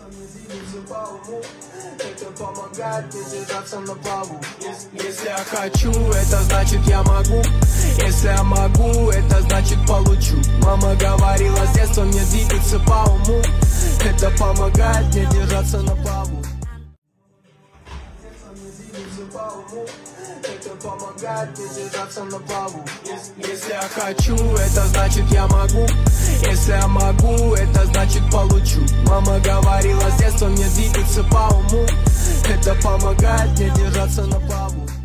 Это помогает мне держаться на плаву. Если я хочу, это значит я могу. Если я могу, это значит получу. Мама говорила с детства мне двигаться по уму. Это помогает мне держаться на плаву. Это помогает мне держаться на плаву. Если я хочу, это значит я могу. Если я могу, это значит получу. Мама говорила с детства мне двигаться по уму. Это помогает мне держаться на плаву.